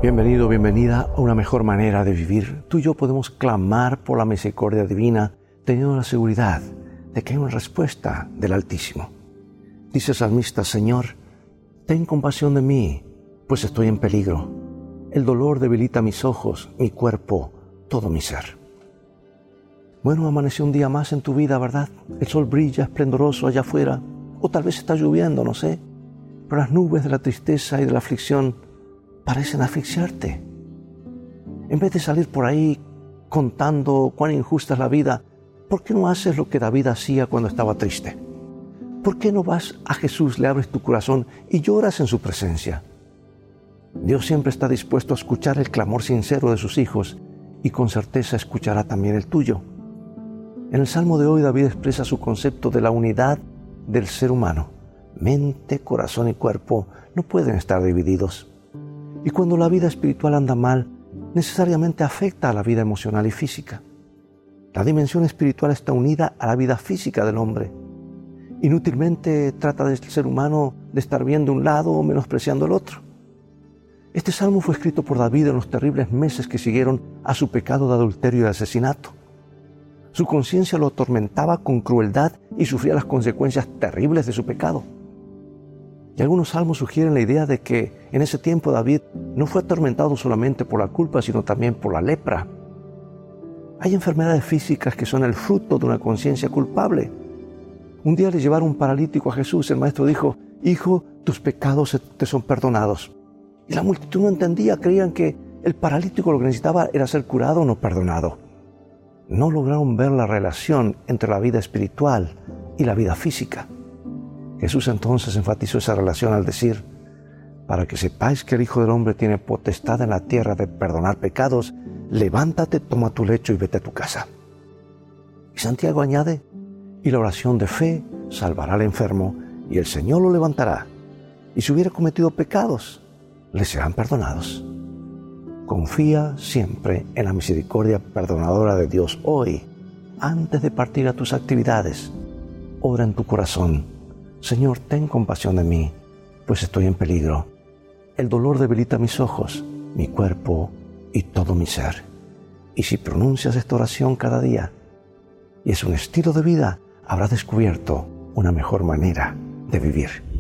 Bienvenido, bienvenida a una mejor manera de vivir. Tú y yo podemos clamar por la misericordia divina, teniendo la seguridad de que hay una respuesta del Altísimo. Dice el salmista: Señor, ten compasión de mí, pues estoy en peligro. El dolor debilita mis ojos, mi cuerpo, todo mi ser. Bueno, amaneció un día más en tu vida, ¿verdad? El sol brilla esplendoroso allá afuera, o tal vez está lloviendo, no sé. Pero las nubes de la tristeza y de la aflicción parecen asfixiarte. En vez de salir por ahí contando cuán injusta es la vida, ¿por qué no haces lo que David hacía cuando estaba triste? ¿Por qué no vas a Jesús, le abres tu corazón y lloras en su presencia? Dios siempre está dispuesto a escuchar el clamor sincero de sus hijos y con certeza escuchará también el tuyo. En el Salmo de hoy, David expresa su concepto de la unidad del ser humano. Mente, corazón y cuerpo no pueden estar divididos. Y cuando la vida espiritual anda mal, necesariamente afecta a la vida emocional y física. La dimensión espiritual está unida a la vida física del hombre. Inútilmente trata del ser humano de estar bien de un lado o menospreciando el otro. Este salmo fue escrito por David en los terribles meses que siguieron a su pecado de adulterio y asesinato. Su conciencia lo atormentaba con crueldad y sufría las consecuencias terribles de su pecado. Y algunos salmos sugieren la idea de que en ese tiempo David no fue atormentado solamente por la culpa, sino también por la lepra. Hay enfermedades físicas que son el fruto de una conciencia culpable. Un día le llevaron un paralítico a Jesús. El maestro dijo: Hijo, tus pecados te son perdonados. Y la multitud no entendía, creían que el paralítico lo que necesitaba era ser curado o no perdonado. No lograron ver la relación entre la vida espiritual y la vida física. Jesús entonces enfatizó esa relación al decir: para que sepáis que el Hijo del Hombre tiene potestad en la tierra de perdonar pecados, levántate, toma tu lecho y vete a tu casa. Y Santiago añade: y la oración de fe salvará al enfermo, y el Señor lo levantará. Y si hubiera cometido pecados, le serán perdonados. Confía siempre en la misericordia perdonadora de Dios hoy. Antes de partir a tus actividades, ora en tu corazón: Señor, ten compasión de mí, pues estoy en peligro. El dolor debilita mis ojos, mi cuerpo y todo mi ser. Y si pronuncias esta oración cada día, y es un estilo de vida, habrás descubierto una mejor manera de vivir.